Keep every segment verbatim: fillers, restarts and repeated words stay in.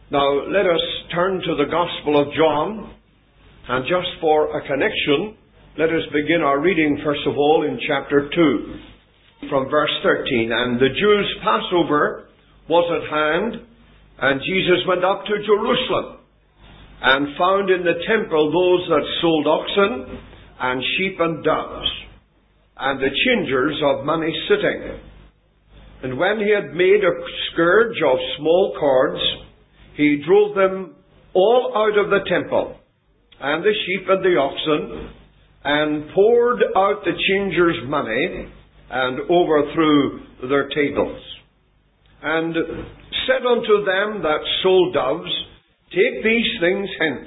Now, let us turn to the Gospel of John, and just for a connection, let us begin our reading, first of all, in chapter two, from verse thirteen. And the Jews' Passover was at hand, and Jesus went up to Jerusalem, and found in the temple those that sold oxen, and sheep and doves, and the changers of money sitting. And when he had made a scourge of small cords, he drove them all out of the temple, and the sheep and the oxen, and poured out the changers' money, and overthrew their tables. And said unto them that sold doves, Take these things hence.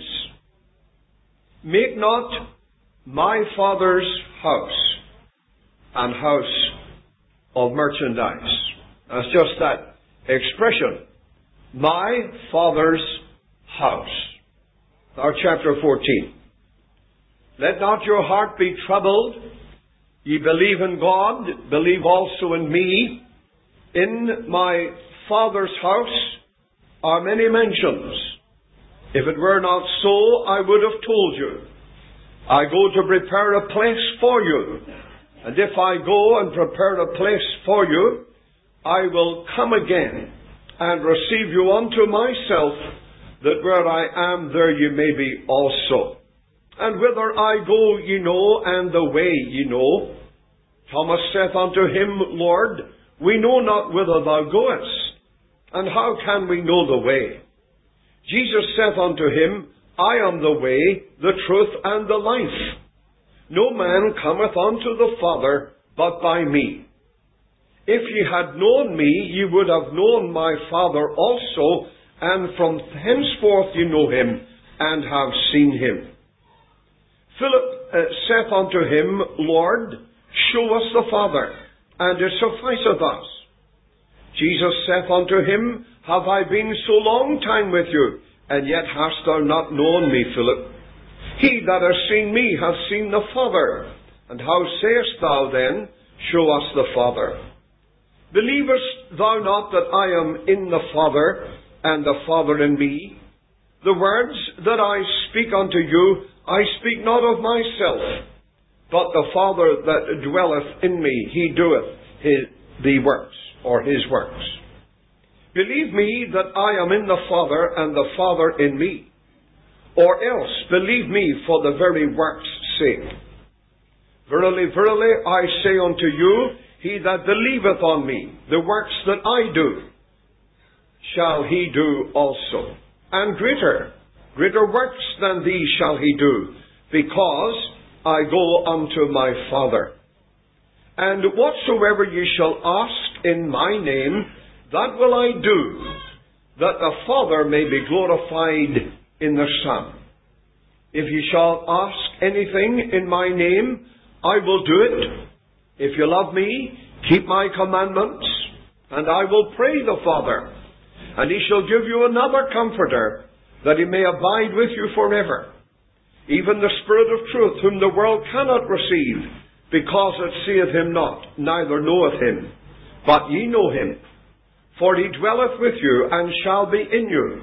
Make not my Father's house an house of merchandise. That's just that expression. My Father's house. Our chapter fourteen. Let not your heart be troubled. Ye believe in God, believe also in me. In my Father's house are many mansions. If it were not so, I would have told you. I go to prepare a place for you. And if I go and prepare a place for you, I will come again and receive you unto myself, that where I am, there ye may be also. And whither I go ye know, and the way ye know. Thomas saith unto him, Lord, we know not whither thou goest, and how can we know the way? Jesus saith unto him, I am the way, the truth, and the life. No man cometh unto the Father but by me. If ye had known me, ye would have known my Father also, and from henceforth ye know him, and have seen him. Philip uh, saith unto him, Lord, show us the Father, and it sufficeth us. Jesus saith unto him, Have I been so long time with you, and yet hast thou not known me, Philip? He that hath seen me hath seen the Father. And how sayest thou then, Show us the Father? Believest thou not that I am in the Father, and the Father in me? The words that I speak unto you, I speak not of myself, but the Father that dwelleth in me, he doeth his, the works, or his works. Believe me that I am in the Father, and the Father in me. Or else believe me for the very works' sake. Verily, verily, I say unto you, he that believeth on me, the works that I do, shall he do also. And greater, greater works than these shall he do, because I go unto my Father. And whatsoever ye shall ask in my name, that will I do, that the Father may be glorified in the Son. If ye shall ask anything in my name, I will do it. If you love me, keep my commandments, and I will pray the Father, and he shall give you another Comforter, that he may abide with you forever, even the Spirit of truth, whom the world cannot receive, because it seeth him not, neither knoweth him. But ye know him, for he dwelleth with you, and shall be in you.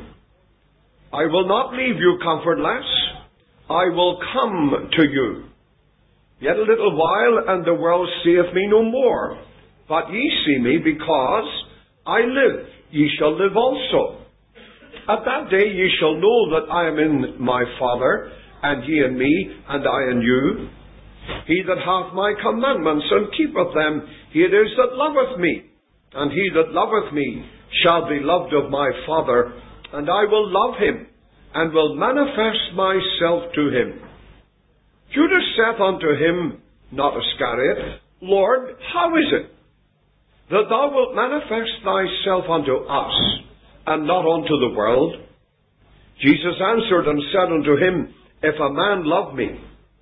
I will not leave you comfortless, I will come to you. Yet a little while, and the world seeth me no more. But ye see me, because I live, ye shall live also. At that day ye shall know that I am in my Father, and ye in me, and I in you. He that hath my commandments, and keepeth them, he it is that loveth me. And he that loveth me shall be loved of my Father, and I will love him, and will manifest myself to him. Judas saith unto him, not Iscariot, Lord, how is it that thou wilt manifest thyself unto us, and not unto the world? Jesus answered and said unto him, If a man love me,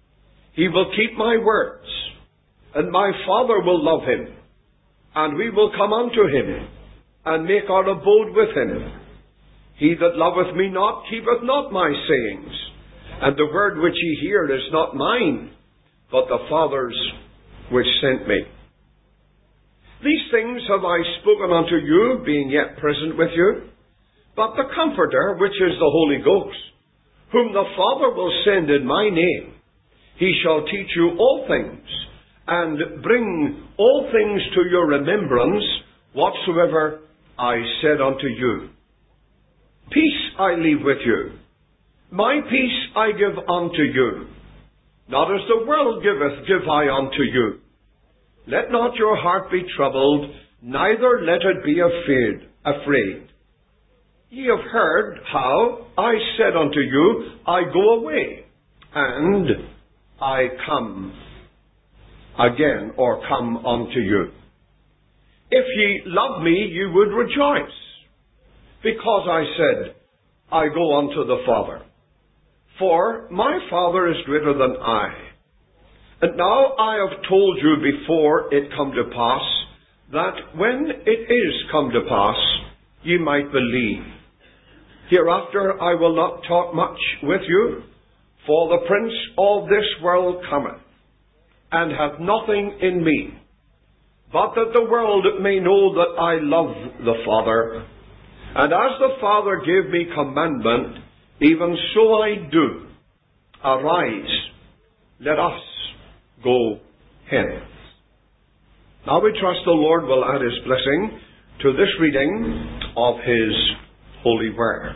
he will keep my words, and my Father will love him, and we will come unto him, and make our abode with him. He that loveth me not keepeth not my sayings, and the word which ye hear is not mine, but the Father's which sent me. These things have I spoken unto you, being yet present with you. But the Comforter, which is the Holy Ghost, whom the Father will send in my name, he shall teach you all things, and bring all things to your remembrance, whatsoever I said unto you. Peace I leave with you. My peace I give unto you. Not as the world giveth, give I unto you. Let not your heart be troubled, neither let it be afraid. afraid. Ye have heard how I said unto you, I go away, and I come again, or come unto you. If ye love me, ye would rejoice, because I said, I go unto the Father. For my Father is greater than I. And now I have told you before it come to pass, that when it is come to pass, ye might believe. Hereafter I will not talk much with you, for the prince of this world cometh, and hath nothing in me, but that the world may know that I love the Father. And as the Father gave me commandment, even so I do. Arise, let us go hence. Now we trust the Lord will add his blessing to this reading of his holy word.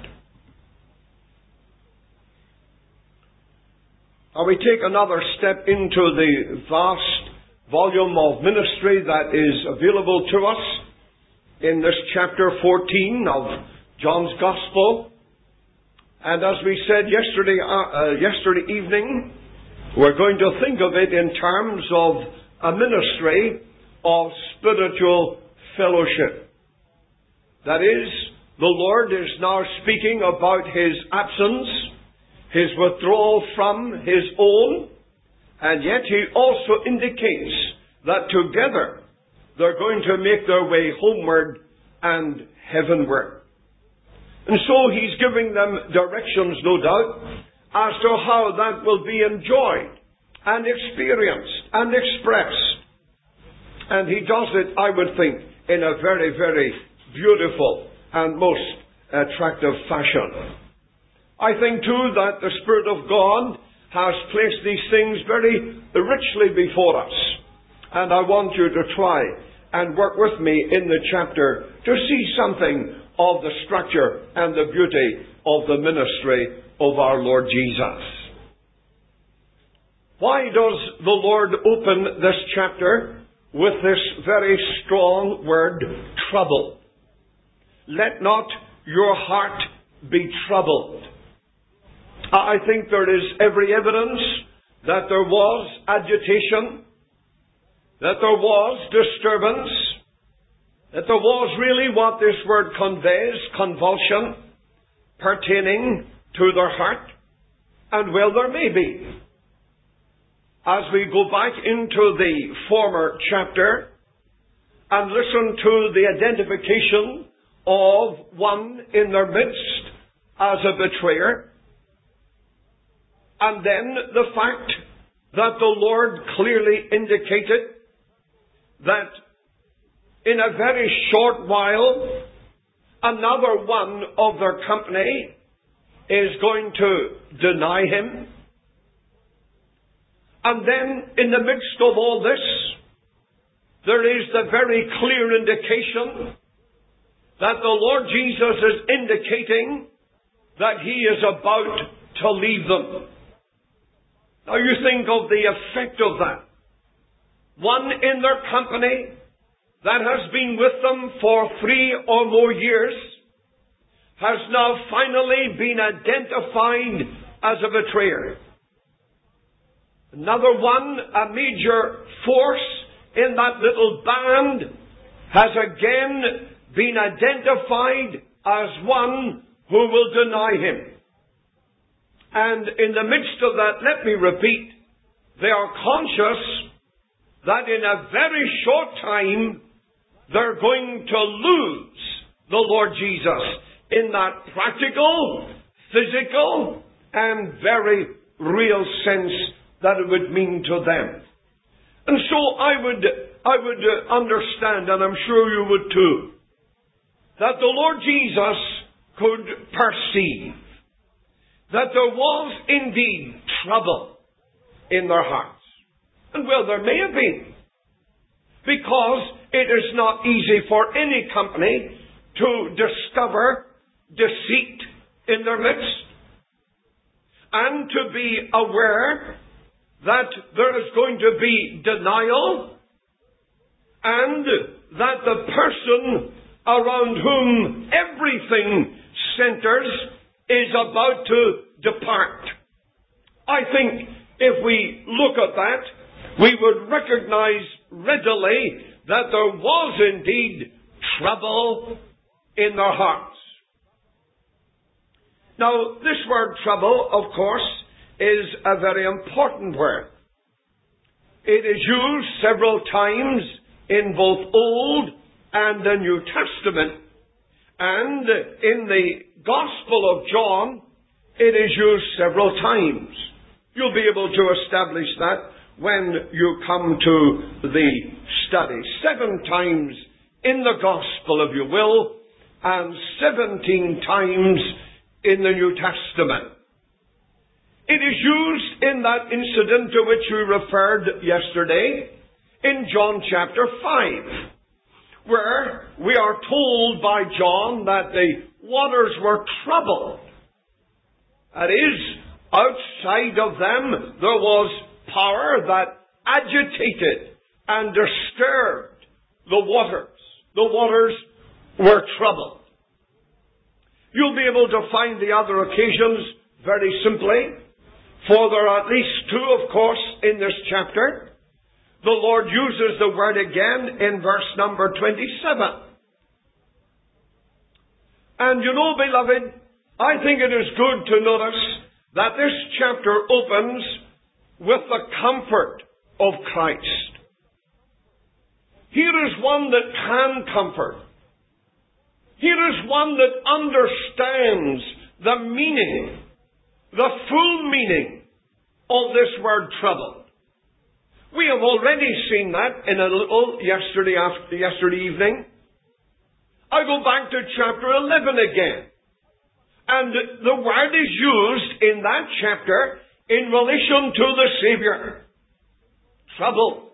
Now we take another step into the vast volume of ministry that is available to us in this chapter fourteen of John's Gospel. And as we said yesterday, uh, uh, yesterday evening, we're going to think of it in terms of a ministry of spiritual fellowship. That is, the Lord is now speaking about his absence, his withdrawal from his own, and yet he also indicates that together they're going to make their way homeward and heavenward. And so he's giving them directions, no doubt, as to how that will be enjoyed and experienced and expressed. And he does it, I would think, in a very, very beautiful and most attractive fashion. I think, too, that the Spirit of God has placed these things very richly before us. And I want you to try and work with me in the chapter to see something of the structure and the beauty of the ministry of our Lord Jesus. Why does the Lord open this chapter with this very strong word, trouble? Let not your heart be troubled. I think there is every evidence that there was agitation, that there was disturbance, that there was really what this word conveys, convulsion, pertaining to their heart. And well, there may be. As we go back into the former chapter and listen to the identification of one in their midst as a betrayer, and then the fact that the Lord clearly indicated that in a very short while another one of their company is going to deny him. And then in the midst of all this, there is the very clear indication that the Lord Jesus is indicating that he is about to leave them. Now you think of the effect of that. One in their company that has been with them for three or more years has now finally been identified as a betrayer. Another one, a major force in that little band, has again been identified as one who will deny him. And in the midst of that, let me repeat, they are conscious that in a very short time they're going to lose the Lord Jesus in that practical, physical, and very real sense that it would mean to them. And so I would, I would understand, and I'm sure you would too, that the Lord Jesus could perceive that there was indeed trouble in their hearts. And well, there may have been, because it is not easy for any company to discover deceit in their midst, and to be aware that there is going to be denial, and that the person around whom everything centers is about to depart. I think if we look at that, we would recognize readily that there was indeed trouble in their hearts. Now, this word trouble, of course, is a very important word. It is used several times in both Old and the New Testament. And in the Gospel of John, it is used several times. You'll be able to establish that when you come to the study. Seven times in the Gospel, if you will, and seventeen times in the New Testament. It is used in that incident to which we referred yesterday in John chapter five, where we are told by John that the waters were troubled. That is, outside of them there was power that agitated and disturbed the waters. The waters were troubled. You'll be able to find the other occasions very simply, for there are at least two, of course, in this chapter. The Lord uses the word again in verse number twenty-seven. And you know, beloved, I think it is good to notice that this chapter opens with the comfort of Christ. Here is one that can comfort. Here is one that understands the meaning, the full meaning of this word trouble. We have already seen that in a little yesterday after yesterday evening. I go back to chapter eleven again. And the word is used in that chapter in relation to the Savior. Trouble.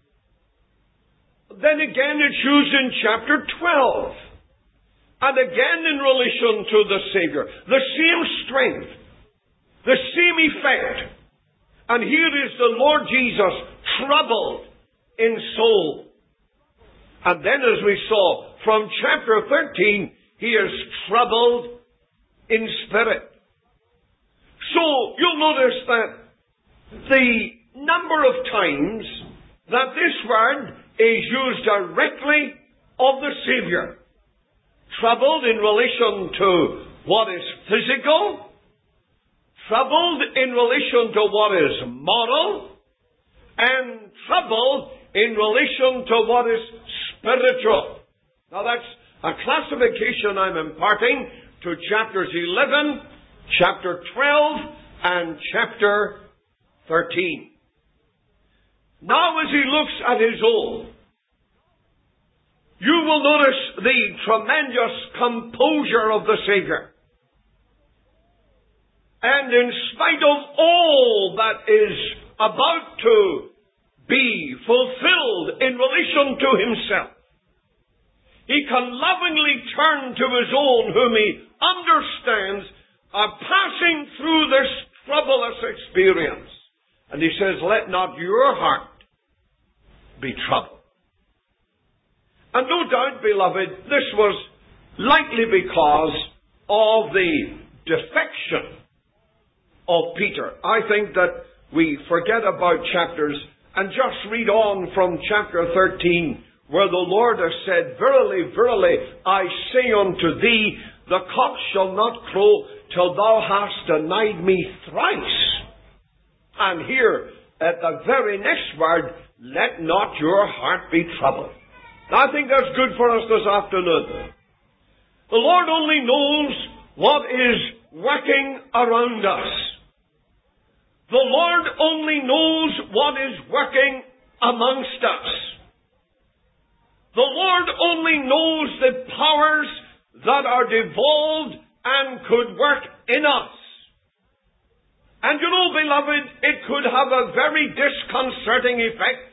Then again it's used in chapter twelve. And again in relation to the Savior. The same strength. The same effect. And here is the Lord Jesus troubled in soul. And then, as we saw from chapter thirteen, he is troubled in spirit. So you'll notice that the number of times that this word is used directly of the Savior. Troubled in relation to what is physical. Troubled in relation to what is moral. And troubled in relation to what is spiritual. Now that's a classification I'm imparting to chapters eleven, chapter twelve, and chapter thirteen. Now as he looks at his own, you will notice the tremendous composure of the Savior. And in spite of all that is about to be fulfilled in relation to himself, he can lovingly turn to his own whom he understands are passing through this troublous experience. And he says, let not your heart be troubled. And no doubt, beloved, this was likely because of the defection of Peter. I think that we forget about chapters and just read on from chapter thirteen, where the Lord has said, verily, verily, I say unto thee, the cock shall not crow till thou hast denied me thrice. And here, at the very next word, let not your heart be troubled. I think that's good for us this afternoon. The Lord only knows what is working around us. The Lord only knows what is working amongst us. The Lord only knows the powers that are devolved and could work in us. And you know, beloved, it could have a very disconcerting effect.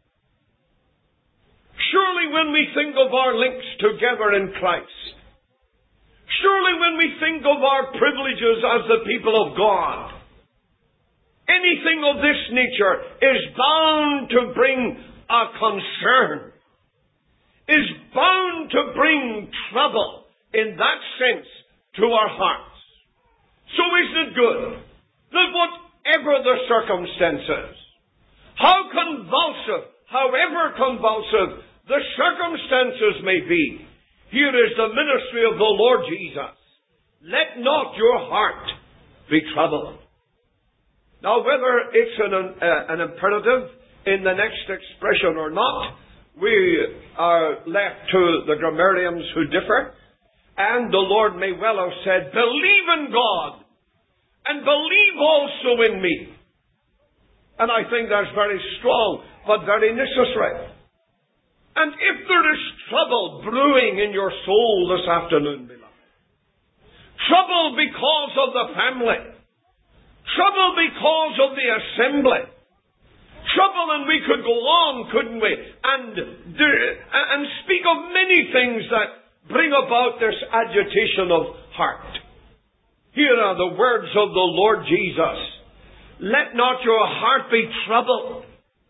Surely when we think of our links together in Christ, surely when we think of our privileges as the people of God, anything of this nature is bound to bring a concern, is bound to bring trouble in that sense to our hearts. So isn't it good that whatever the circumstances, how convulsive, however convulsive the circumstances may be, here is the ministry of the Lord Jesus. Let not your heart be troubled. Now, whether it's an, uh, an imperative in the next expression or not, we are left to the grammarians who differ. And the Lord may well have said, believe in God, and believe also in me. And I think that's very strong, but very necessary. And if there is trouble brewing in your soul this afternoon, beloved, trouble because of the family, trouble because of the assembly, trouble, and we could go on, couldn't we, and, and speak of many things that bring about this agitation of heart. Here are the words of the Lord Jesus. Let not your heart be troubled.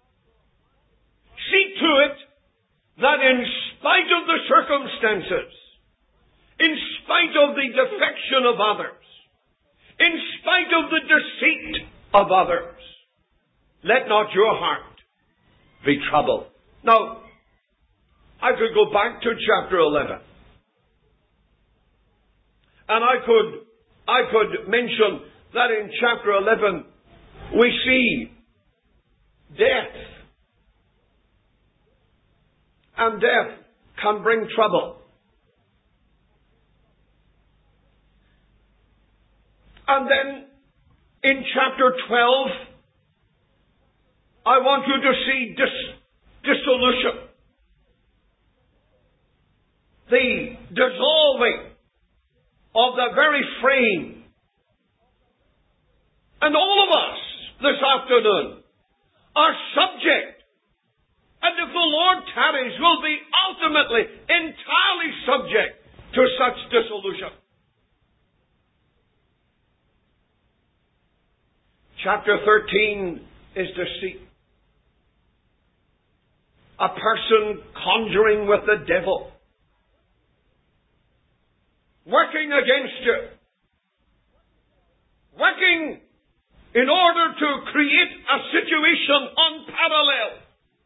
See to it that in spite of the circumstances, in spite of the defection of others, in spite of the deceit of others, let not your heart be troubled. Now, I could go back to chapter eleven. And I could, I could mention that in chapter eleven, we see death. And death can bring trouble. And then in chapter twelve, I want you to see dis- dissolution. The dissolving of the very frame. And all of us this afternoon are subject, and if the Lord tarries, will be ultimately entirely subject to such dissolution. Chapter thirteen is deceit. A person conjuring with the devil, working against you, working in order to create a situation unparalleled.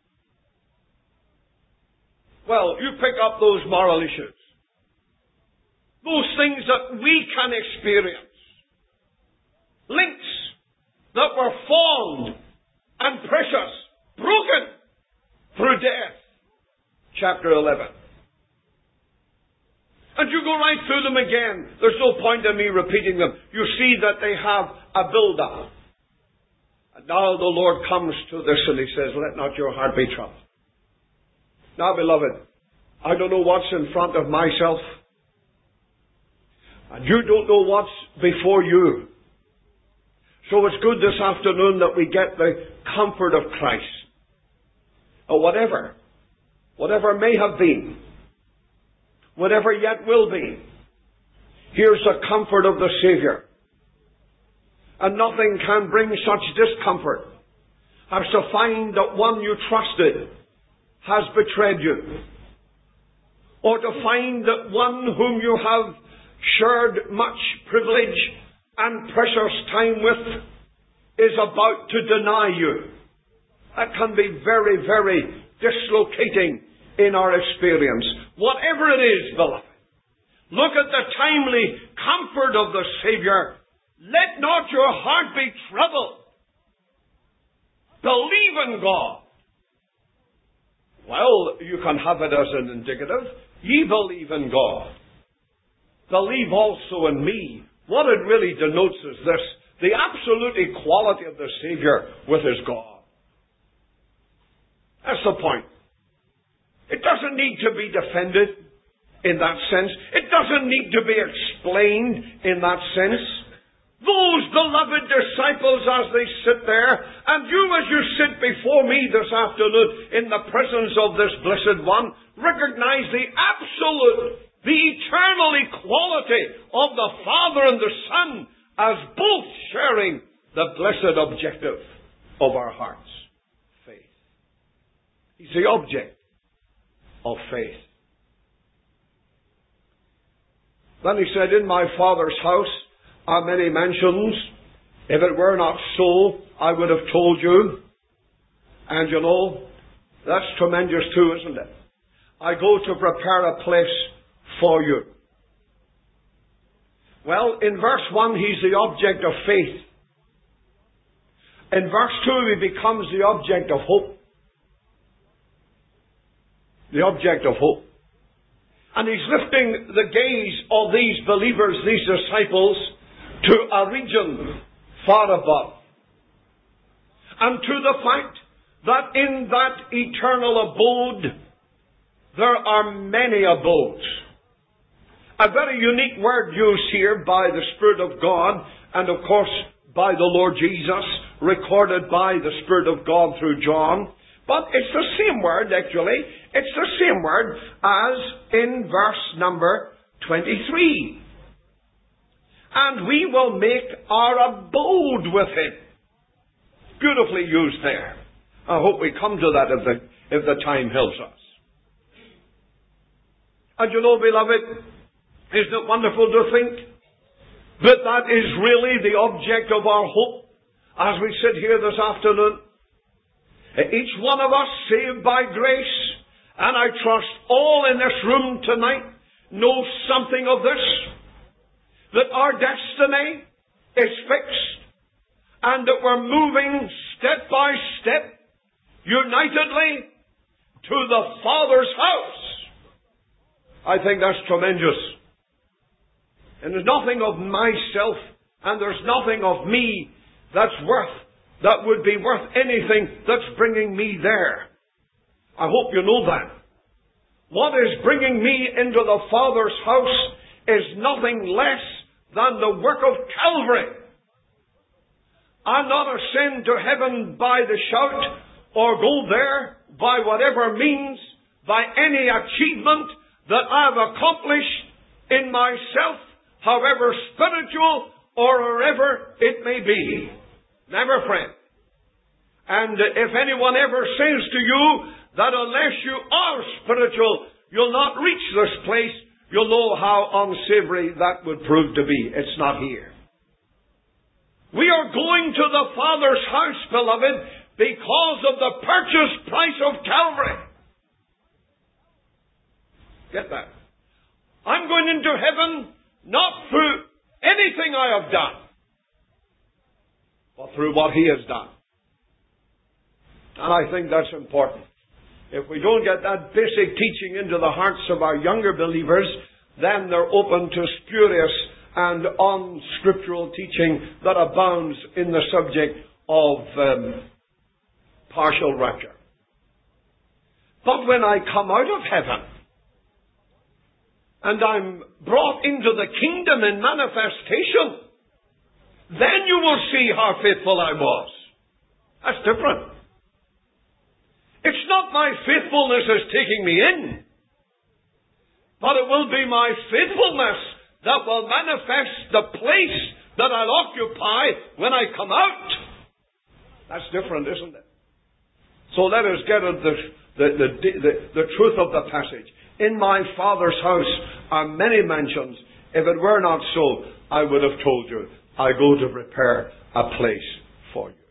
Well, you pick up those moral issues, those things that we can experience, links that were formed and precious, broken through death. Chapter eleven. And you go right through them again. There's no point in me repeating them. You see that they have a build-up. And now the Lord comes to this and He says, let not your heart be troubled. Now, beloved, I don't know what's in front of myself. And you don't know what's before you. So it's good this afternoon that we get the comfort of Christ. Or whatever, whatever may have been, whatever yet will be, here's the comfort of the Savior. And nothing can bring such discomfort as to find that one you trusted has betrayed you. Or to find that one whom you have shared much privilege and precious time with is about to deny you. That can be very, very dislocating in our experience. Whatever it is, beloved, look at the timely comfort of the Savior. Let not your heart be troubled. Believe in God. Well, you can have it as an indicative. Ye believe in God. Believe also in me. What it really denotes is this: the absolute equality of the Savior with His God. That's the point. It doesn't need to be defended in that sense. It doesn't need to be explained. explained in that sense. Those beloved disciples as they sit there, and you as you sit before me this afternoon in the presence of this blessed one, recognize the absolute, the eternal equality of the Father and the Son as both sharing the blessed objective of our hearts, faith. He's the object of faith. Then he said, in my Father's house are many mansions. If it were not so, I would have told you. And you know, that's tremendous too, isn't it? I go to prepare a place for you. Well, in verse one, he's the object of faith. In verse two, he becomes the object of hope. The object of hope. And he's lifting the gaze of these believers, these disciples, to a region far above. And to the fact that in that eternal abode, there are many abodes. A very unique word used here by the Spirit of God, and of course by the Lord Jesus, recorded by the Spirit of God through John. But it's the same word, actually. It's the same word as in verse number twenty-three. And we will make our abode with him. Beautifully used there. I hope we come to that if the, if the time helps us. And you know, beloved, isn't it wonderful to think that that is really the object of our hope as we sit here this afternoon? Each one of us saved by grace, and I trust all in this room tonight know something of this, that our destiny is fixed, and that we're moving step by step, unitedly, to the Father's house. I think that's tremendous. And there's nothing of myself, and there's nothing of me that's worth, that would be worth anything that's bringing me there. I hope you know that. What is bringing me into the Father's house is nothing less than the work of Calvary. I'm not ascend to heaven by the shout, or go there by whatever means, by any achievement that I've accomplished in myself, however spiritual or wherever it may be. Never, friend. And if anyone ever says to you that unless you are spiritual, you'll not reach this place, you'll know how unsavory that would prove to be. It's not here. We are going to the Father's house, beloved, because of the purchase price of Calvary. Get that? I'm going into heaven not through anything I have done, but through what He has done. And I think that's important. If we don't get that basic teaching into the hearts of our younger believers, then they're open to spurious and unscriptural teaching that abounds in the subject of um, partial rapture. But when I come out of heaven, and I'm brought into the kingdom in manifestation, then you will see how faithful I was. That's different. It's not my faithfulness that's taking me in, but it will be my faithfulness that will manifest the place that I'll occupy when I come out. That's different, isn't it? So let us get at the, the, the, the, the truth of the passage. In my Father's house are many mansions. If it were not so, I would have told you. I go to prepare a place for you.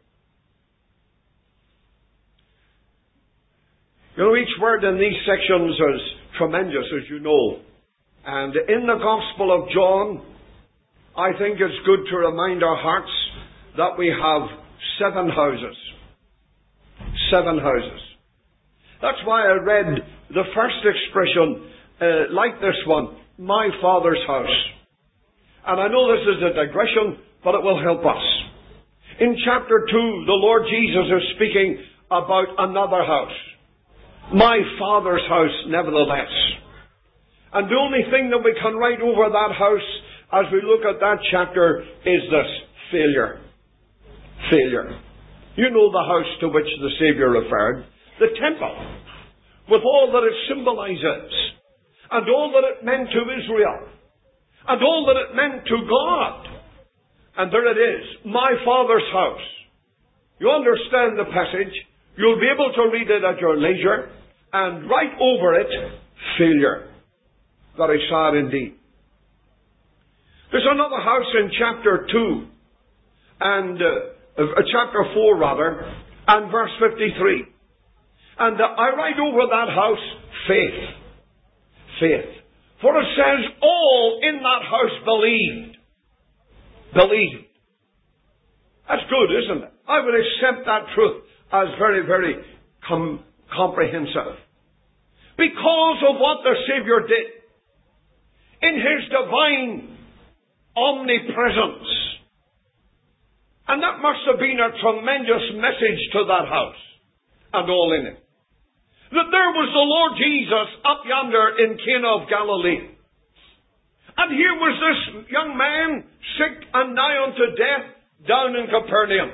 You know, each word in these sections is tremendous, as you know. And in the Gospel of John, I think it's good to remind our hearts that we have seven houses. Seven houses. That's why I read the first expression, uh, like this one, my Father's house. And I know this is a digression, but it will help us. In chapter two, the Lord Jesus is speaking about another house. My Father's house, nevertheless. And the only thing that we can write over that house as we look at that chapter is this: failure. Failure. You know the house to which the Savior referred, the temple, with all that it symbolizes, and all that it meant to Israel, and all that it meant to God. And there it is, my Father's house. You understand the passage. You'll be able to read it at your leisure, and right over it, failure. Very sad indeed. There's another house in chapter two, and uh, uh, chapter four rather, and verse fifty-three. And uh, I write over that house, faith. Faith. For it says, all in that house believed. Believed. That's good, isn't it? I would accept that truth as very, very com- comprehensive. Because of what the Savior did in His divine omnipresence. And that must have been a tremendous message to that house and all in it. That there was the Lord Jesus up yonder in Cana of Galilee. And here was this young man, sick and nigh unto death, down in Capernaum.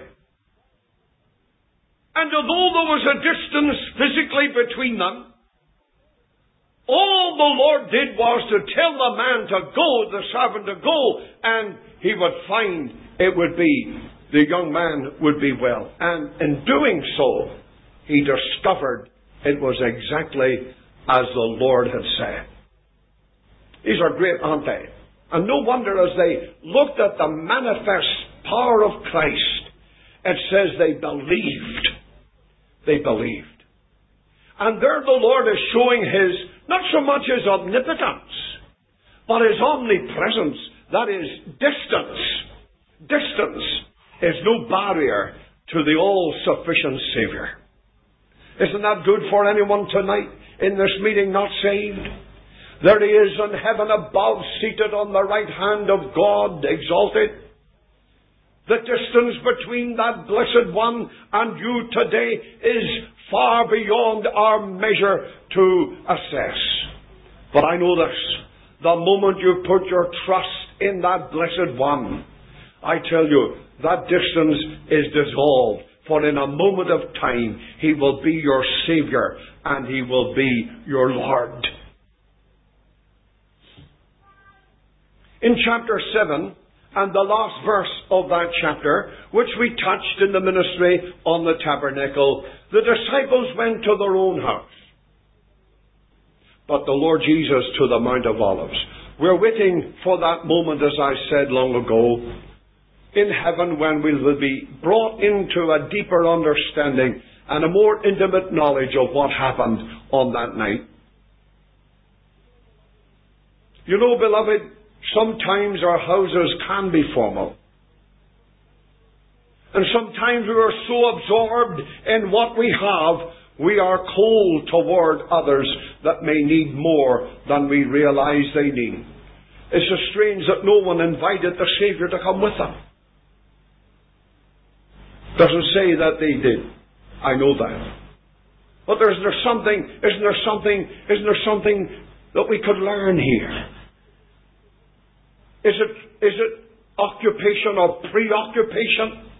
And although there was a distance physically between them, all the Lord did was to tell the man to go, the servant to go, and he would find it would be, the young man would be well. And in doing so, he discovered it was exactly as the Lord had said. These are great, aren't they? And no wonder as they looked at the manifest power of Christ, it says they believed. They believed. And there the Lord is showing His, not so much His omnipotence, but His omnipresence. That is, distance. Distance is no barrier to the all-sufficient Savior. Isn't that good for anyone tonight in this meeting not saved? There He is in heaven above, seated on the right hand of God, exalted. The distance between that blessed one and you today is far beyond our measure to assess. But I know this: the moment you put your trust in that blessed one, I tell you, that distance is dissolved. For in a moment of time, He will be your Savior and He will be your Lord. In chapter seven, and the last verse of that chapter, which we touched in the ministry on the tabernacle, the disciples went to their own house, but the Lord Jesus to the Mount of Olives. We're waiting for that moment, as I said long ago, in heaven, when we will be brought into a deeper understanding and a more intimate knowledge of what happened on that night. You know, beloved, sometimes our houses can be formal. And sometimes we are so absorbed in what we have, we are cold toward others that may need more than we realize they need. It's so strange that no one invited the Savior to come with them. Doesn't say that they did. I know that. But there's there something, isn't there something, isn't there something that we could learn here? Is it, is it occupation or preoccupation?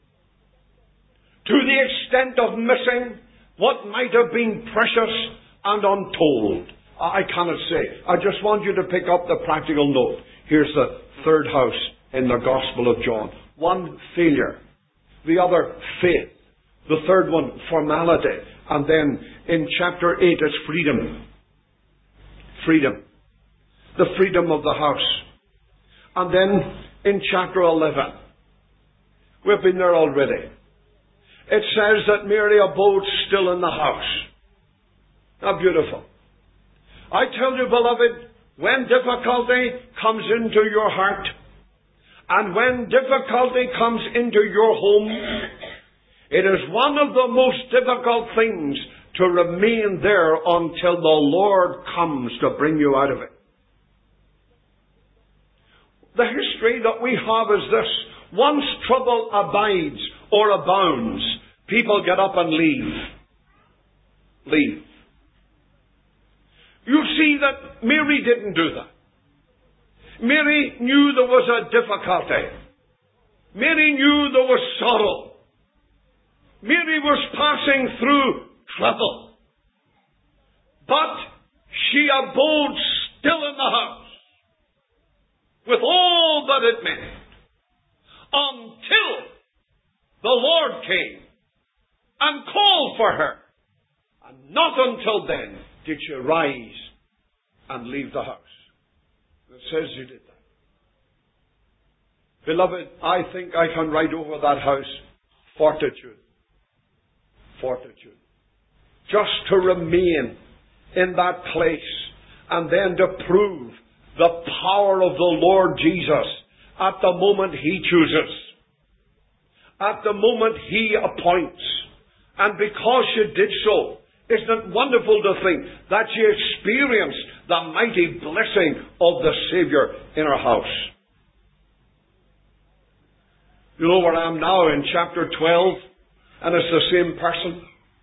To the extent of missing what might have been precious and untold. I cannot say. I just want you to pick up the practical note. Here's the third house in the Gospel of John. One, failure. The other, faith. The third one, formality. And then in chapter eight, it's freedom. Freedom. The freedom of the house. And then in chapter eleven, we've been there already. It says that Mary abode still in the house. How beautiful. I tell you, beloved, when difficulty comes into your heart, and when difficulty comes into your home, it is one of the most difficult things to remain there until the Lord comes to bring you out of it. The history that we have is this: once trouble abides or abounds, people get up and leave. Leave. You see that Mary didn't do that. Mary knew there was a difficulty. Mary knew there was sorrow. Mary was passing through trouble. But she abode still in the house with all that it meant until the Lord came and called for her. And not until then did she rise and leave the house. It says she did that. Beloved, I think I can write over that house fortitude. Fortitude. Just to remain in that place and then to prove the power of the Lord Jesus at the moment He chooses. At the moment He appoints. And because she did so, isn't it wonderful to think that she experienced the mighty blessing of the Savior in her house? You know where I am now in chapter twelve, and it's the same person.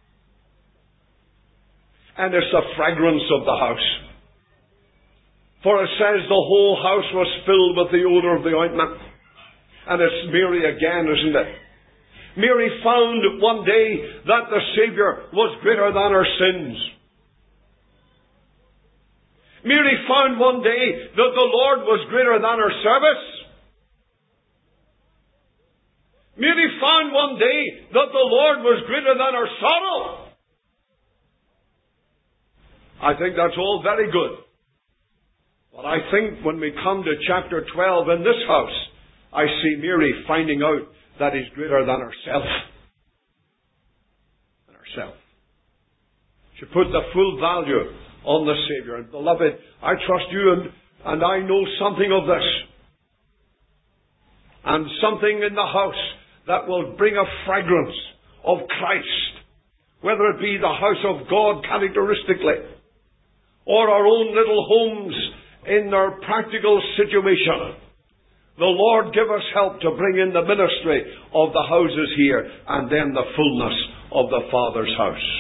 And it's the fragrance of the house. For it says the whole house was filled with the odour of the ointment. And it's Mary again, isn't it? Mary found one day that the Saviour was greater than her sins. Mary found one day that the Lord was greater than her service. Mary found one day that the Lord was greater than her sorrow. I think that's all very good. But I think when we come to chapter twelve in this house, I see Mary finding out that He's greater than herself. Than herself. She put the full value on the Saviour. And beloved, I trust you and, and I know something of this. And something in the house that will bring a fragrance of Christ. Whether it be the house of God characteristically, or our own little homes in their practical situation. The Lord give us help to bring in the ministry of the houses here and then the fullness of the Father's house.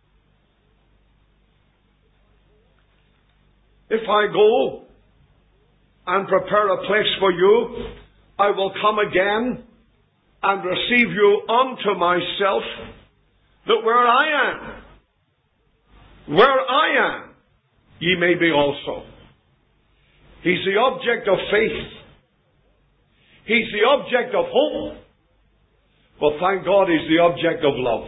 If I go and prepare a place for you, I will come again and receive you unto myself, that where I am, where I am, ye may be also. He's the object of faith. He's the object of hope. But thank God He's the object of love.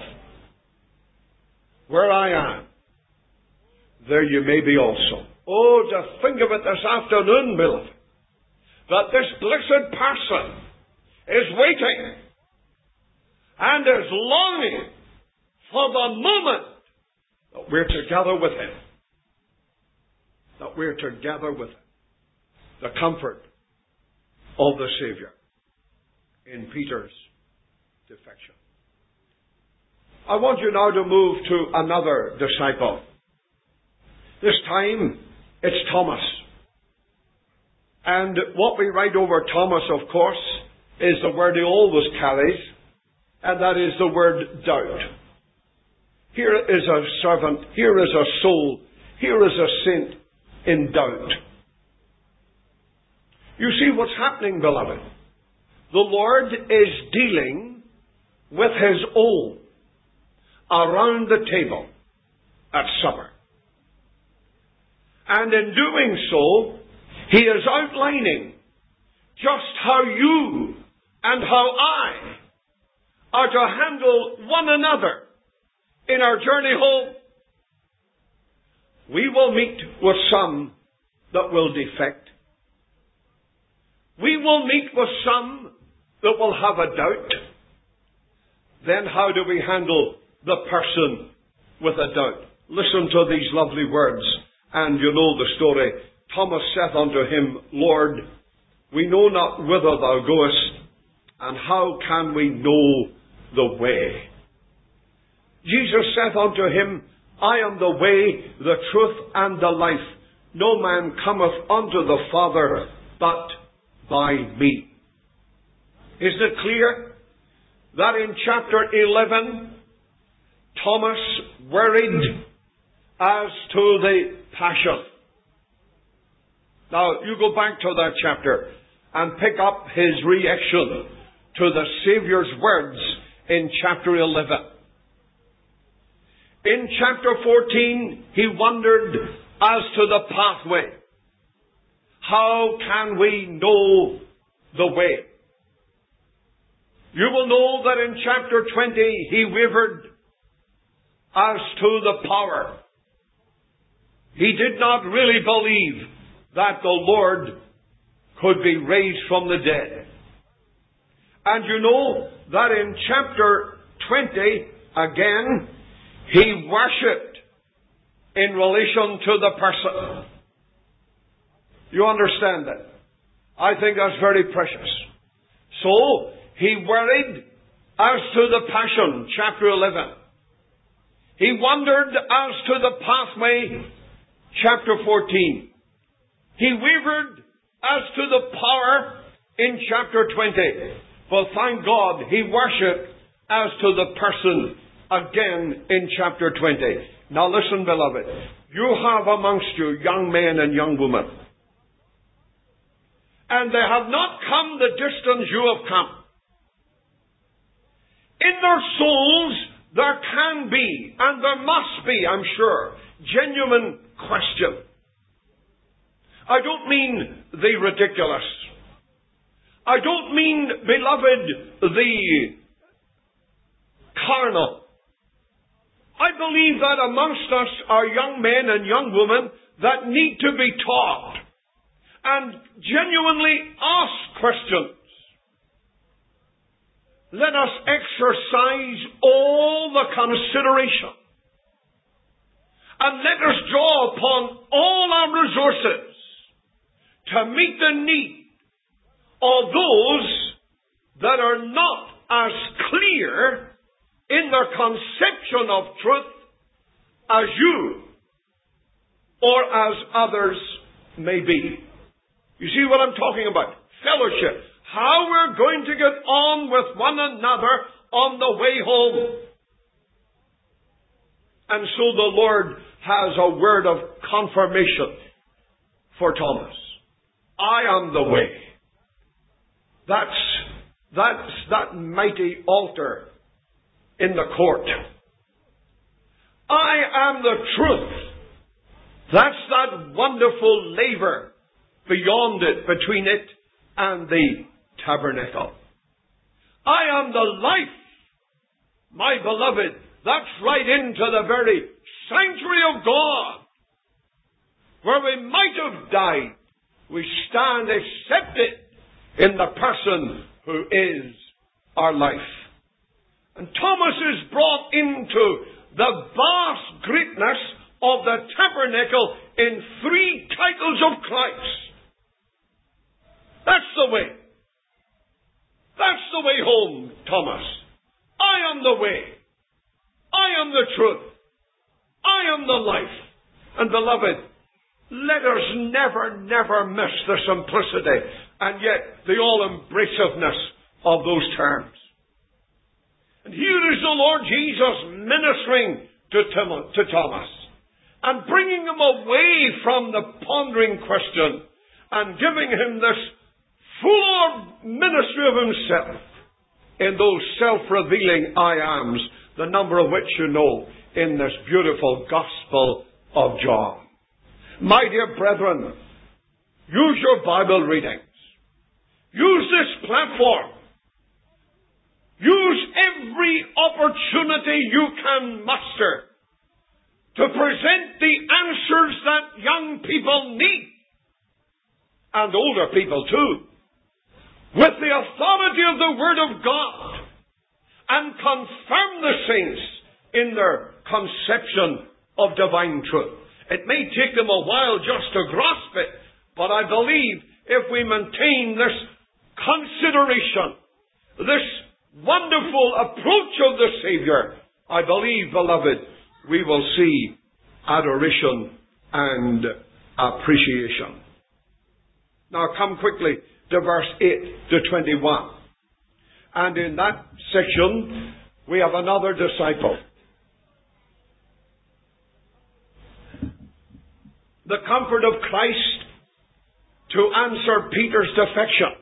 Where I am, there you may be also. Oh, to think of it this afternoon, beloved, that this blessed person is waiting and is longing for the moment that we're together with Him. That we're together with Him. The comfort of the Saviour in Peter's defection. I want you now to move to another disciple. This time, it's Thomas. And what we write over Thomas, of course, is the word he always carries, and that is the word doubt. Here is a servant, here is a soul, here is a saint in doubt. You see what's happening, beloved? The Lord is dealing with His own around the table at supper. And in doing so, He is outlining just how you and how I are to handle one another in our journey home. We will meet with some that will defect. We will meet with some that will have a doubt. Then how do we handle the person with a doubt? Listen to these lovely words, and you know the story. Thomas saith unto Him, Lord, we know not whither Thou goest, and how can we know the way? Jesus saith unto him, I am the way, the truth, and the life. No man cometh unto the Father but by me. Isn't it clear that in chapter eleven, Thomas worried as to the passion? Now, you go back to that chapter and pick up his reaction to the Saviour's words in chapter eleven. In chapter fourteen, he wondered as to the pathway. How can we know the way? You will know that in chapter twenty, he wavered as to the power. He did not really believe that the Lord could be raised from the dead. And you know that in chapter twenty, again, he worshipped in relation to the person. You understand that? I think that's very precious. So, he worried as to the passion, chapter eleven. He wondered as to the pathway, chapter fourteen. He wavered as to the power in chapter twenty. But thank God, he worshipped as to the person again in chapter twenty. Now listen, beloved. You have amongst you young men and young women. And they have not come the distance you have come. In their souls, there can be, and there must be, I'm sure, genuine question. I don't mean the ridiculous. I don't mean, beloved, the carnal. I believe that amongst us are young men and young women that need to be taught and genuinely ask questions. Let us exercise all the consideration and let us draw upon all our resources to meet the need of those that are not as clear in their conception of truth as you or as others may be. You see what I'm talking about? Fellowship. How we're going to get on with one another on the way home. And so the Lord has a word of confirmation for Thomas. I am the way. That's, that's that mighty altar in the court. I am the truth. That's that wonderful laver beyond it, between it and the tabernacle. I am the life, my beloved. That's right into the very sanctuary of God, where we might have died. We stand accepted in the person who is our life. And Thomas is brought into the vast greatness of the tabernacle in three titles of Christ. That's the way. That's the way home, Thomas. I am the way. I am the truth. I am the life. And beloved, let us never, never miss the simplicity and yet the all-embraciveness of those terms. And here is the Lord Jesus ministering to, Tim- to Thomas and bringing him away from the pondering question and giving him this full ministry of himself in those self-revealing I ams, the number of which you know in this beautiful Gospel of John. My dear brethren, use your Bible readings. Use this platform. Use every opportunity you can muster to present the answers that young people need, and older people too, with the authority of the Word of God, and confirm the saints in their conception of divine truth. It may take them a while just to grasp it, but I believe if we maintain this consideration, this wonderful approach of the Savior, I believe, beloved, we will see adoration and appreciation. Now come quickly to verse eight to twenty-one. And in that section, we have another disciple. The comfort of Christ to answer Peter's defection.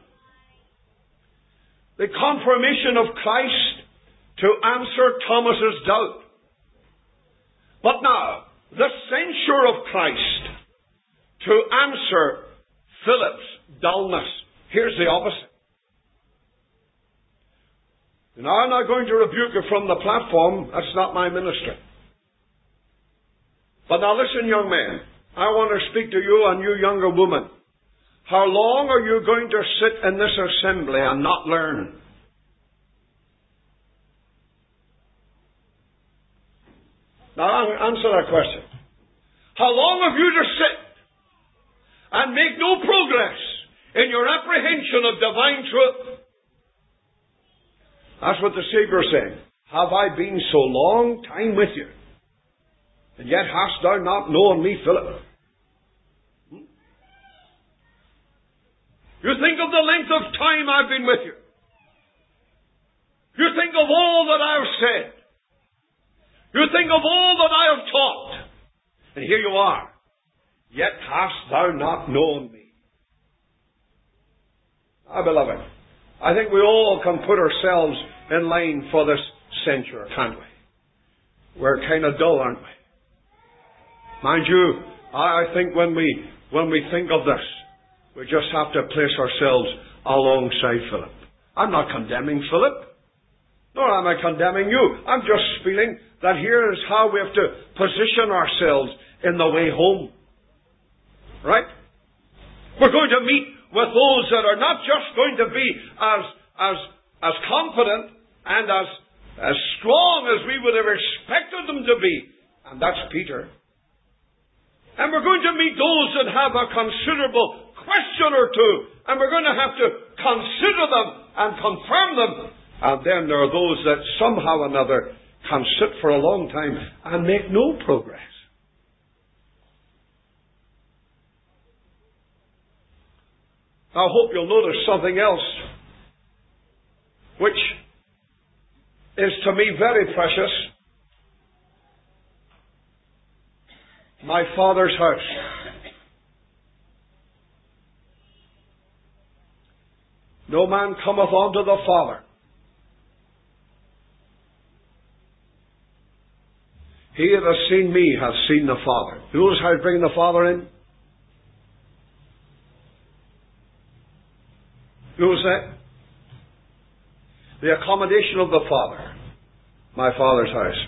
The confirmation of Christ to answer Thomas's doubt. But now, the censure of Christ to answer Philip's dullness. Here's the opposite. Now, I'm not going to rebuke you from the platform. That's not my ministry. But now listen, young man. I want to speak to you and you younger woman. How long are you going to sit in this assembly and not learn? Now, answer that question. How long have you to sit and make no progress in your apprehension of divine truth? That's what the Savior is saying. Have I been so long time with you, and yet hast thou not known me, Philip? Hmm? You think of the length of time I've been with you. You think of all that I've said. You think of all that I have taught. And here you are. Yet hast thou not known me. Ah, beloved, I think we all can put ourselves in line for this censure, can't we? We're kind of dull, aren't we? Mind you, I think when we when we think of this, we just have to place ourselves alongside Philip. I'm not condemning Philip, nor am I condemning you. I'm just feeling that here is how we have to position ourselves in the way home. Right? We're going to meet with those that are not just going to be as as as confident and as as strong as we would have expected them to be. And that's Peter. And we're going to meet those that have a considerable question or two. And we're going to have to consider them and confirm them. And then there are those that somehow or another can sit for a long time and make no progress. I hope you'll notice something else, which is to me very precious. My Father's house. No man cometh unto the Father. He that has seen me hath seen the Father. Notice how he's bringing the Father in? Notice that? The accommodation of the Father. My Father's house.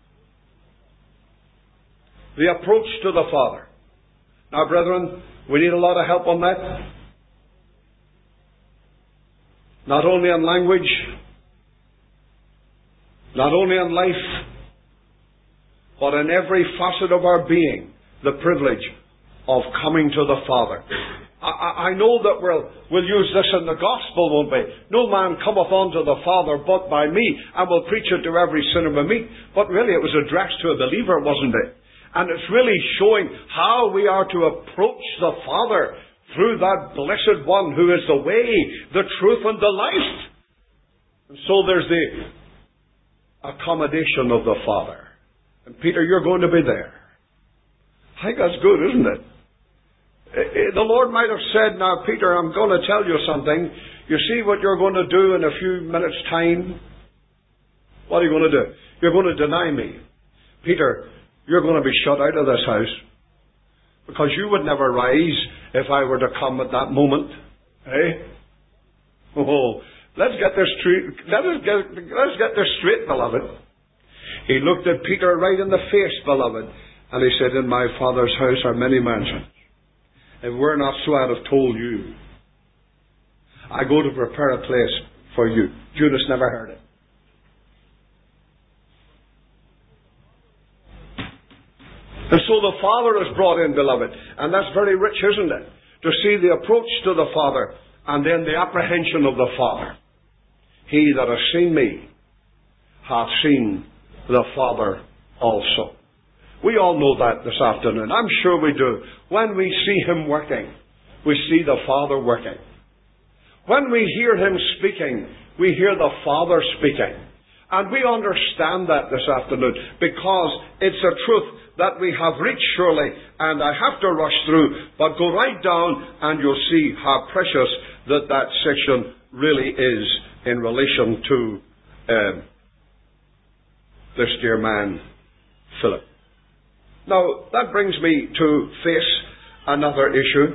The approach to the Father. Now, brethren, we need a lot of help on that. Not only in language, not only in life, but in every facet of our being, the privilege of coming to the Father. I, I know that we'll, we'll use this in the gospel, won't we? No man cometh unto the Father but by me, and we'll preach it to every sinner we meet. But really it was addressed to a believer, wasn't it? And it's really showing how we are to approach the Father through that blessed one who is the way, the truth, and the life. And so there's the accommodation of the Father. And Peter, you're going to be there. I think that's good, isn't it? The Lord might have said, now Peter, I'm going to tell you something. You see what you're going to do in a few minutes' time? What are you going to do? You're going to deny me. Peter, you're going to be shut out of this house. Because you would never rise if I were to come at that moment. Eh? Oh, let's get this straight. Let us get, let's get this straight, beloved. He looked at Peter right in the face, beloved. And he said, in my Father's house are many mansions. If we're not so, I'd have told you. I go to prepare a place for you. Judas never heard it. And so the Father is brought in, beloved. And that's very rich, isn't it? To see the approach to the Father and then the apprehension of the Father. He that has seen me hath seen the Father also. We all know that this afternoon. I'm sure we do. When we see Him working, we see the Father working. When we hear Him speaking, we hear the Father speaking. And we understand that this afternoon because it's a truth that we have reached surely, and I have to rush through, but go right down and you'll see how precious that that section really is in relation to um, this dear man, Philip. Now, that brings me to face another issue.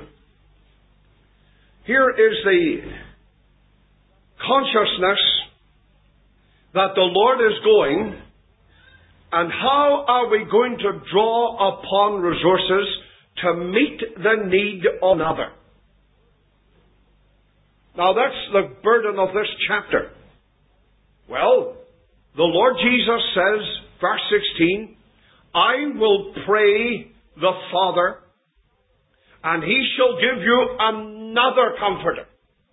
Here is the consciousness that the Lord is going, and how are we going to draw upon resources to meet the need of another? Now that's the burden of this chapter. Well, the Lord Jesus says, verse sixteen, I will pray the Father, and He shall give you another Comforter,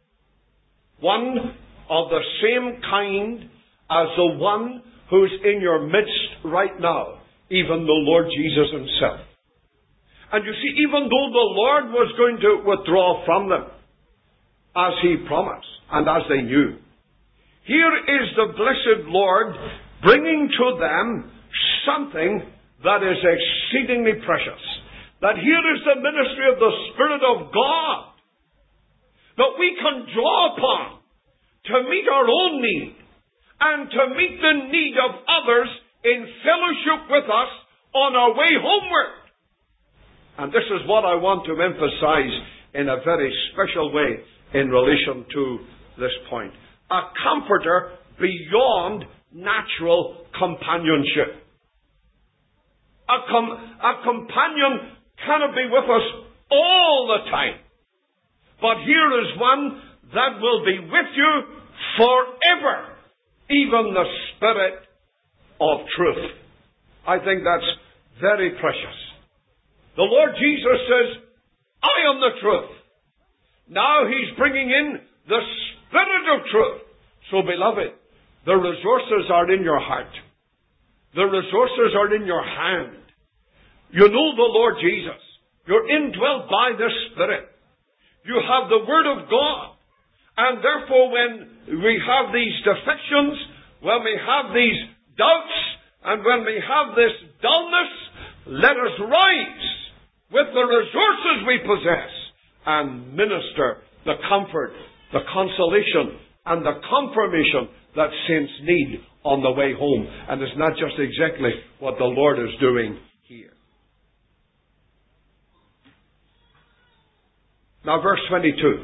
one of the same kind as the one who's in your midst right now, even the Lord Jesus Himself. And you see, even though the Lord was going to withdraw from them, as He promised, and as they knew, here is the blessed Lord bringing to them something that is exceedingly precious. That here is the ministry of the Spirit of God that we can draw upon to meet our own need and to meet the need of others in fellowship with us on our way homeward. And this is what I want to emphasize in a very special way in relation to this point. A comforter beyond natural companionship. A, com- a companion cannot be with us all the time. But here is one that will be with you forever. Even the Spirit of truth. I think that's very precious. The Lord Jesus says, I am the truth. Now He's bringing in the Spirit of truth. So, beloved, the resources are in your heart. The resources are in your hand. You know the Lord Jesus. You're indwelt by the Spirit. You have the Word of God. And therefore, when we have these defections, when we have these doubts, and when we have this dullness, let us rise with the resources we possess and minister the comfort, the consolation, and the confirmation that saints need on the way home. And it's not just exactly what the Lord is doing here. Now, verse twenty-two.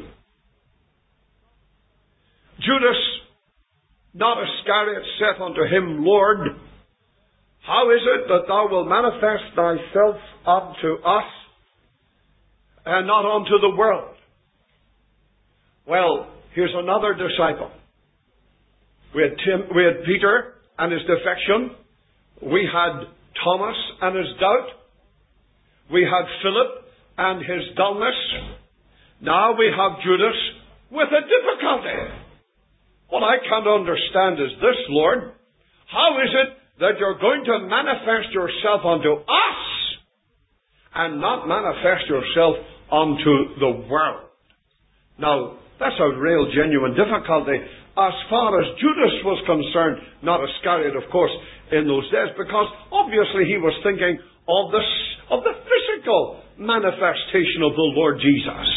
Judas, not Iscariot, saith unto Him, Lord, how is it that Thou wilt manifest Thyself unto us, and not unto the world? Well, here's another disciple. We had, Tim, we had Peter and his defection. We had Thomas and his doubt. We had Philip and his dullness. Now we have Judas with a difficulty. What I can't understand is this, Lord. How is it that you're going to manifest yourself unto us and not manifest yourself unto the world? Now, that's a real genuine difficulty as far as Judas was concerned, not Iscariot, of course, in those days, because obviously he was thinking of the, of the physical manifestation of the Lord Jesus.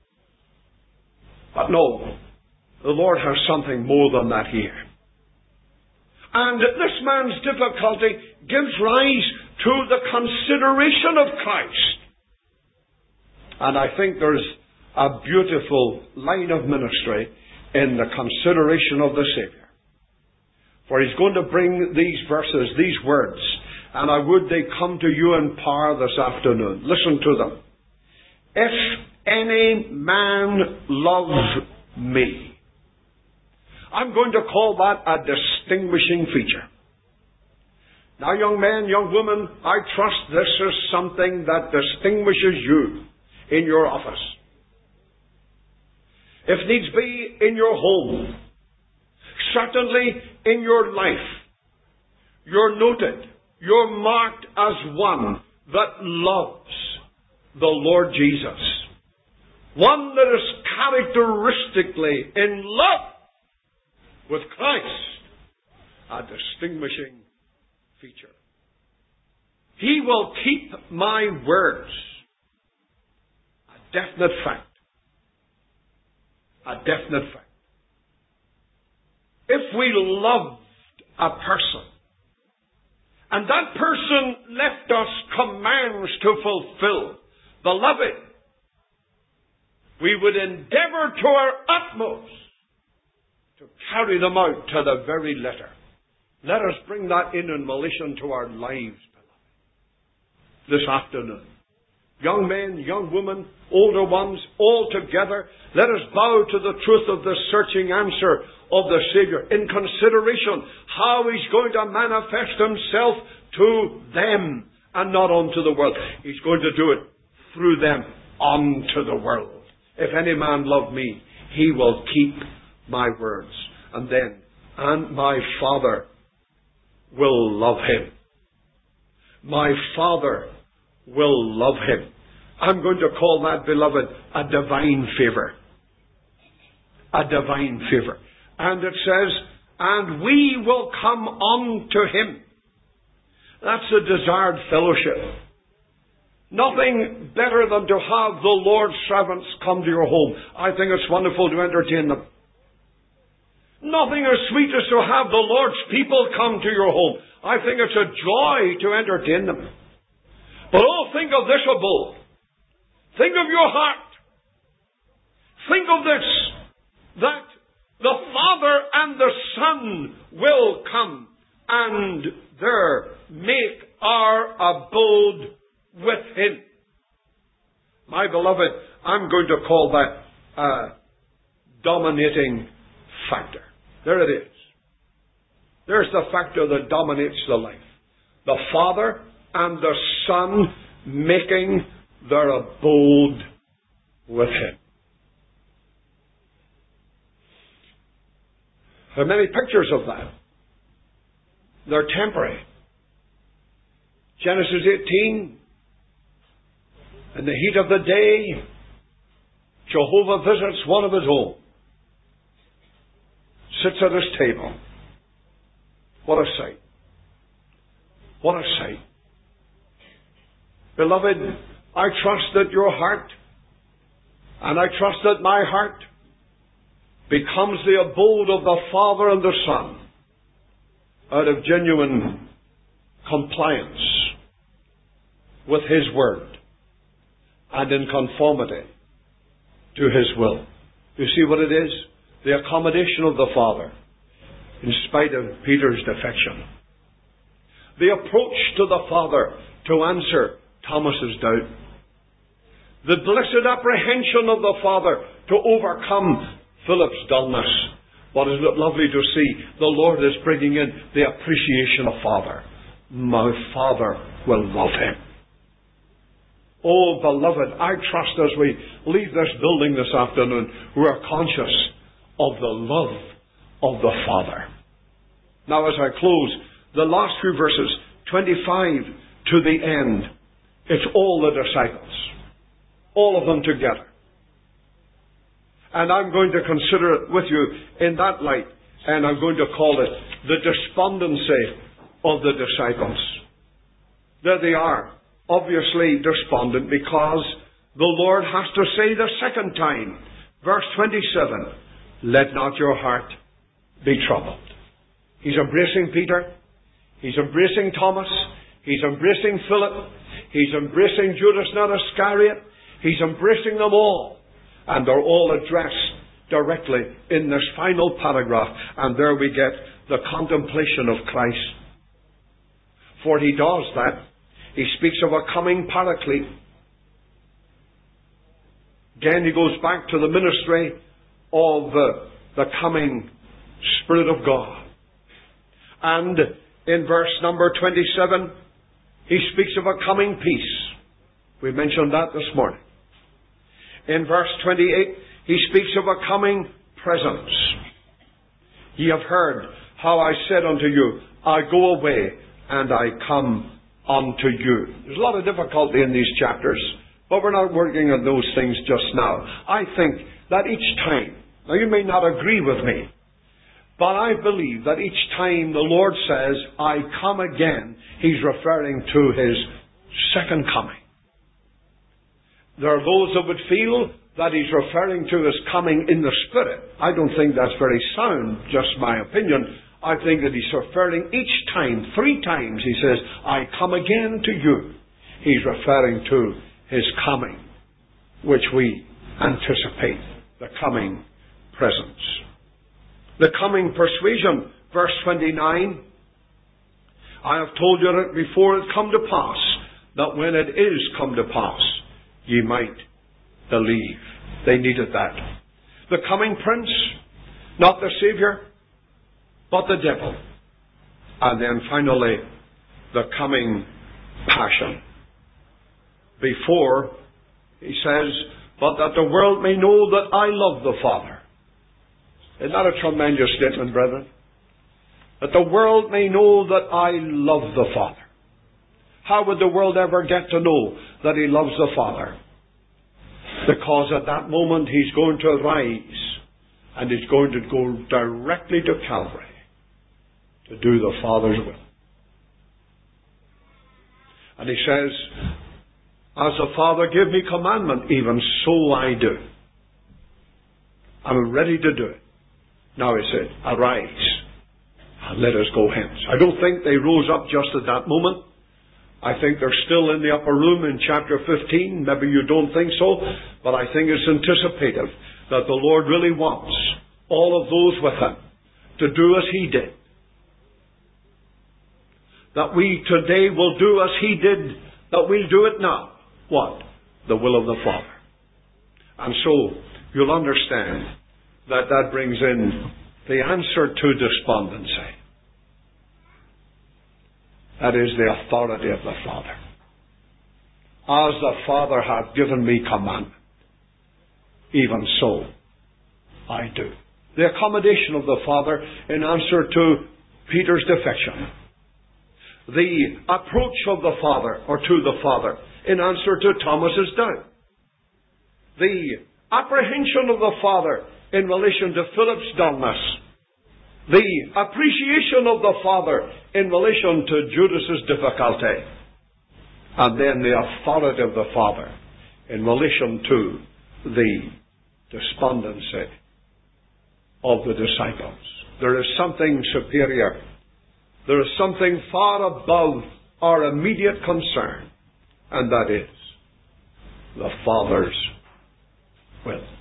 But no, the Lord has something more than that here. And this man's difficulty gives rise to the consideration of Christ. And I think there's a beautiful line of ministry in the consideration of the Savior. For He's going to bring these verses, these words, and I would they come to you in power this afternoon. Listen to them. If any man loves me. I'm going to call that a distinguishing feature. Now, young man, young woman, I trust this is something that distinguishes you in your office. If needs be, in your home. Certainly in your life. You're noted. You're marked as one that loves the Lord Jesus. One that is characteristically in love with Christ. a distinguishing feature. He will keep my words. A definite fact. A definite fact. If we loved a person, and that person left us commands to fulfill, beloved, we would endeavor to our utmost to carry them out to the very letter. Let us bring that in in relation to our lives, beloved, this afternoon. Young men, young women, older ones, all together, let us bow to the truth of the searching answer of the Savior in consideration how He's going to manifest Himself to them and not unto the world. He's going to do it through them unto the world. If any man love me, he will keep my words. And then, and my Father will love him. My Father will love him. I'm going to call that, beloved, a divine favor. A divine favor. And it says, and we will come unto him. That's a desired fellowship. Nothing better than to have the Lord's servants come to your home. I think it's wonderful to entertain them. Nothing as sweet as to have the Lord's people come to your home. I think it's a joy to entertain them. But oh, think of this above. Think of your heart. Think of this, that the Father and the Son will come and there make our abode with Him. My beloved, I'm going to call that a dominating factor. There it is. There's the factor that dominates the life. The Father and the Son making their abode with Him. There are many pictures of that. They're temporary. Genesis eighteen, in the heat of the day, Jehovah visits one of His own. Sits at His table. What a sight. What a sight. Beloved, I trust that your heart, and I trust that my heart, becomes the abode of the Father and the Son out of genuine compliance with His Word and in conformity to His will. You see what it is? The accommodation of the Father in spite of Peter's defection. The approach to the Father to answer Thomas's doubt. The blessed apprehension of the Father to overcome Philip's dullness. What is it lovely to see? The Lord is bringing in the appreciation of Father. My Father will love him. Oh, beloved, I trust as we leave this building this afternoon, we are conscious of the love of the Father. Now, as I close, the last few verses, twenty-five to the end, it's all the disciples. All of them together. And I'm going to consider it with you in that light, and I'm going to call it the despondency of the disciples. There they are, obviously despondent, because the Lord has to say the second time, verse twenty-seven, let not your heart be troubled. He's embracing Peter. He's embracing Thomas. He's embracing Philip. He's embracing Judas, not Iscariot. He's embracing them all. And they're all addressed directly in this final paragraph. And there we get the contemplation of Christ. For He does that. He speaks of a coming Paraclete. Again, He goes back to the ministry of the, the coming Spirit of God. And in verse number twenty-seven, He speaks of a coming peace. We mentioned that this morning. In verse twenty-eight, He speaks of a coming presence. Ye have heard how I said unto you, I go away and I come unto you. There's a lot of difficulty in these chapters, but we're not working on those things just now. I think that each time, now you may not agree with me, But I believe that each time the Lord says, I come again, He's referring to His second coming. There are those that would feel that He's referring to His coming in the Spirit. I don't think that's very sound, just my opinion. I think that He's referring each time, three times He says, I come again to you. He's referring to His coming, which we anticipate, the coming presence. The coming persuasion, verse twenty-nine. I have told you that before it come to pass, that when it is come to pass, ye might believe. They needed that. The coming prince, not the Savior, but the devil. And then finally, the coming passion. Before, he says, but that the world may know that I love the Father. Isn't that a tremendous statement, brethren? That the world may know that I love the Father. How would the world ever get to know that He loves the Father? Because at that moment He's going to arise and He's going to go directly to Calvary to do the Father's will. And He says, as the Father gave me commandment, even so I do. I'm ready to do it. Now He said, arise and let us go hence. I don't think they rose up just at that moment. I think they're still in the upper room in chapter fifteen. Maybe you don't think so, but I think it's anticipative that the Lord really wants all of those with Him to do as He did. That we today will do as He did, that we'll do it now. What? The will of the Father. And so, you'll understand that that brings in the answer to despondency. That is the authority of the Father. As the Father hath given me commandment, even so I do. The accommodation of the Father in answer to Peter's defection. The approach of the Father, or to the Father, in answer to Thomas's doubt. The apprehension of the Father in relation to Philip's dullness. The appreciation of the Father in relation to Judas's difficulty. And then the authority of the Father in relation to the despondency of the disciples. There is something superior. There is something far above our immediate concern. And that is the Father's will.